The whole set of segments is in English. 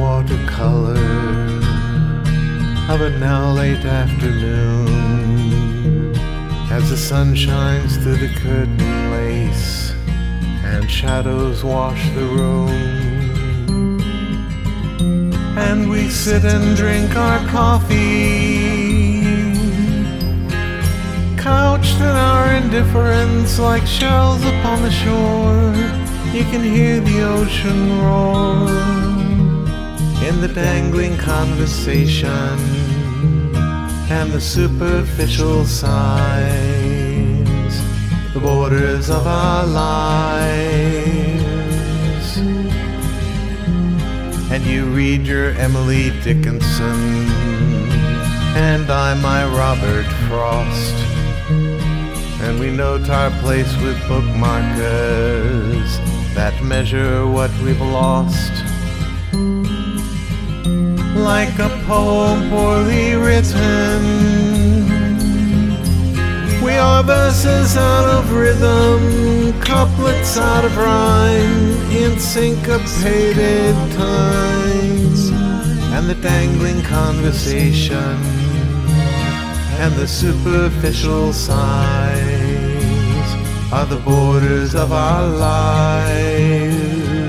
watercolor of a now late afternoon, as the sun shines through the curtain lace and shadows wash the room, and we sit and drink our coffee, couched in our indifference like shells upon the shore. You can hear the ocean roar in the dangling conversation and the superficial signs, the borders of our lives. And you read your Emily Dickinson, and I my Robert Frost, and we note our place with bookmarkers that measure what we've lost. Like a poem poorly written, we are verses out of rhythm, couplets out of rhyme, in syncopated times. And the dangling conversation and the superficial sighs are the borders of our lives.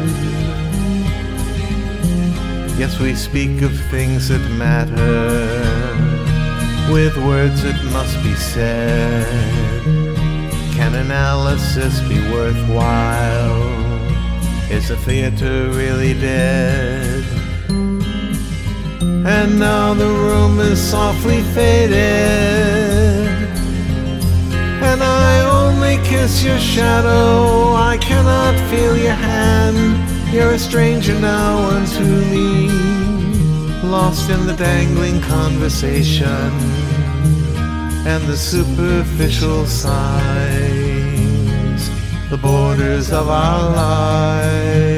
Yes, we speak of things that matter with words that must be said. Can analysis be worthwhile? Is the theater really dead? And now the room is softly faded, and I only kiss your shadow. I cannot feel your hand. You're a stranger now unto me, lost in the dangling conversation and the superficial signs, the borders of our lives.